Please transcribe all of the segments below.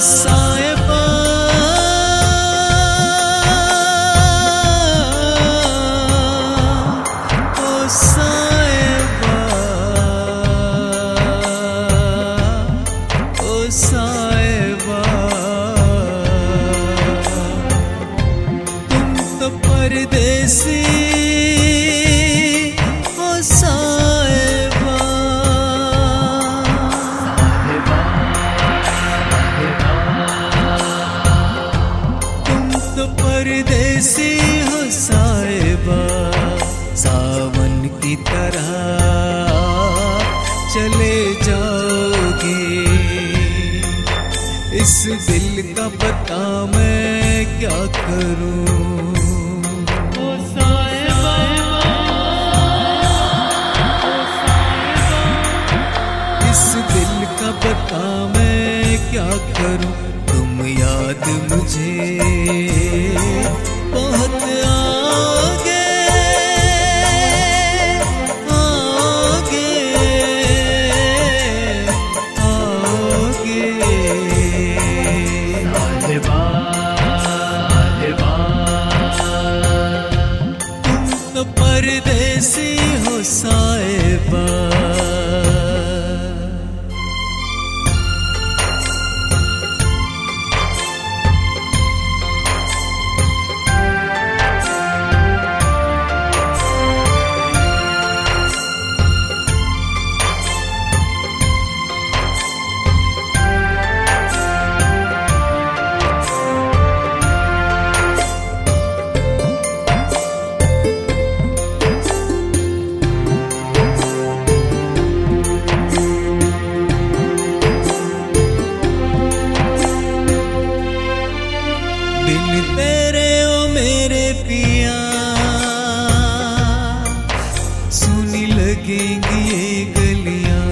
साहिबा ओ साहिबा ओ साहिबा तुम तो परदेसी ओ साहिबा तुम तो परदेसी हो साहिबा सावन की तरह चले जाओगे इस दिल का बता मैं क्या करूं ओ साहिबा इस दिल का बता मैं क्या करूं तुम याद मुझे बहुत आगे आओगे तुम तो परदेसी हो साहिबा दिन तेरे ओ मेरे पिया सुनी लगेंगी ये गलियां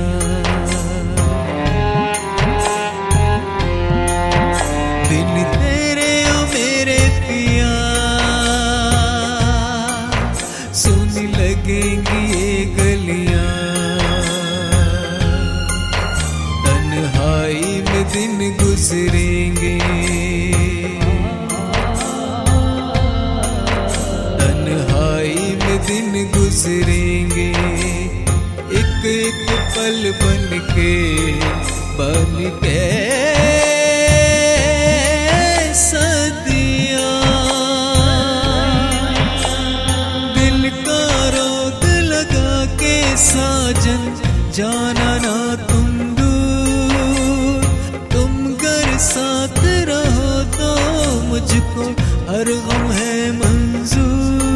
दिन तेरे ओ मेरे पिया सुनी लगेंगी ये गलियां तन्हाई में दिन गुजरेंगे दिन गुजरेंगे एक एक पल बन के सदियां दिल का रोग लगा के साजन जाना ना तुम दूर तुम घर साथ रहो तो मुझको हर गम है मंजूर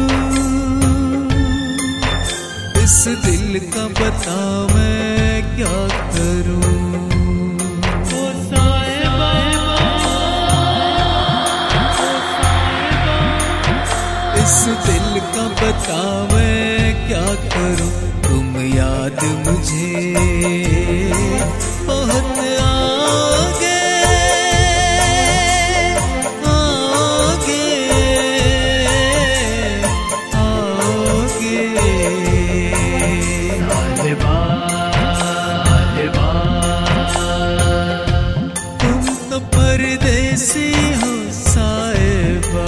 इस दिल का बता मैं क्या करूं ओ साहिबा इस दिल का बता मैं क्या करूं तुम याद मुझे बहुत आगे तुम तो परदेसी हो साहिबा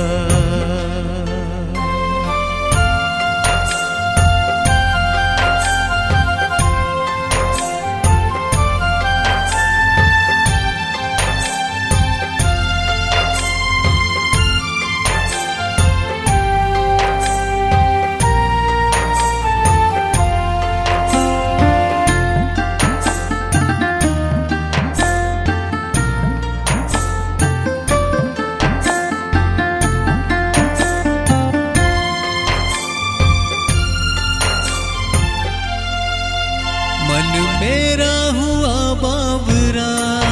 मन मेरा हुआ बावरा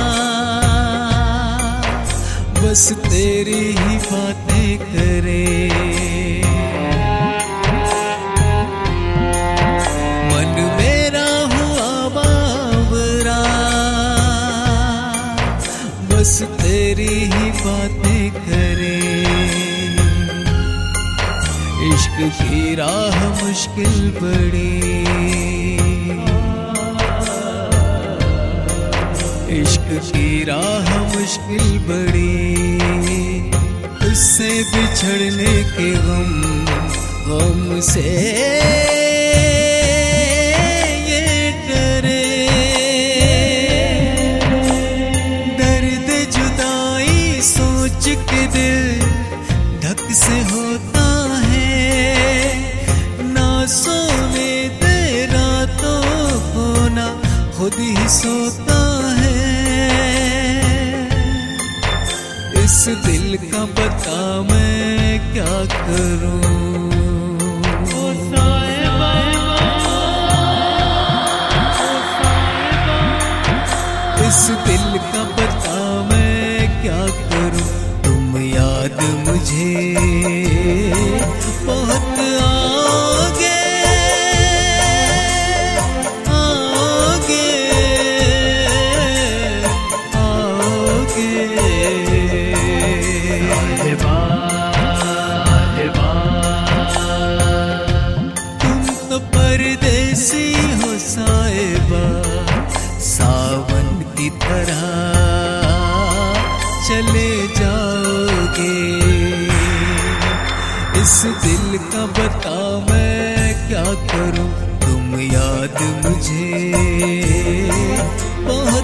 बस तेरी ही बातें करे मन मेरा हुआ बावरा बस तेरी ही बातें करे इश्क की राह मुश्किल बड़ी इश्क की राह मुश्किल बड़ी, उससे बिछड़ने के गम से ये डरे। दर्द जुदाई सोच के दिल धक से होता है, ना सोने दे रातों को ना खुद ही सोता है। इस दिल का बता मैं क्या करूं, इस दिल का बता मैं क्या करूं। तुम याद मुझे बहुत आओगे, आओगे, आओगे। तुम तो परदेसी हो साहिबा, सावन की तरह चले जाओगे। इस दिल का बता मैं क्या करूं, तुम याद मुझे बहुत